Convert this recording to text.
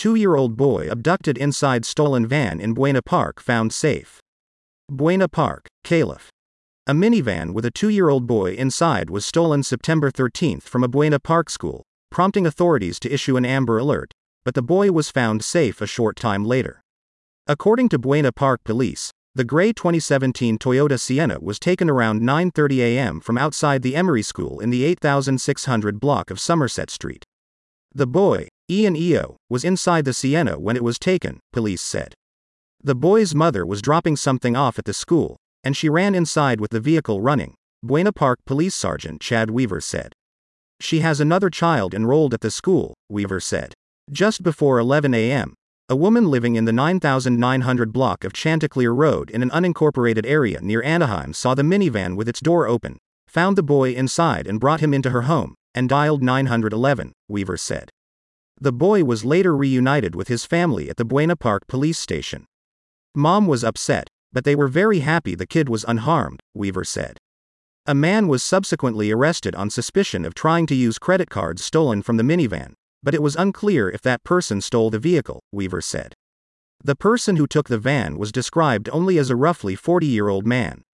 2-year-old boy abducted inside stolen van in Buena Park found safe. Buena Park, Calif. A minivan with a 2-year-old boy inside was stolen September 13 from a Buena Park school, prompting authorities to issue an Amber Alert, but the boy was found safe a short time later. According to Buena Park police, the gray 2017 Toyota Sienna was taken around 9:30 a.m. from outside the Emory School in the 8600 block of Somerset Street. The boy, Ian Eo, was inside the Sienna when it was taken, police said. The boy's mother was dropping something off at the school, and she ran inside with the vehicle running, Buena Park Police Sergeant Chad Weaver said. She has another child enrolled at the school, Weaver said. Just before 11 a.m., a woman living in the 9900 block of Chanticleer Road in an unincorporated area near Anaheim saw the minivan with its door open, found the boy inside and brought him into her home, and dialed 911, Weaver said. The boy was later reunited with his family at the Buena Park police station. Mom was upset, but they were very happy the kid was unharmed, Weaver said. A man was subsequently arrested on suspicion of trying to use credit cards stolen from the minivan, but it was unclear if that person stole the vehicle, Weaver said. The person who took the van was described only as a roughly 40-year-old man.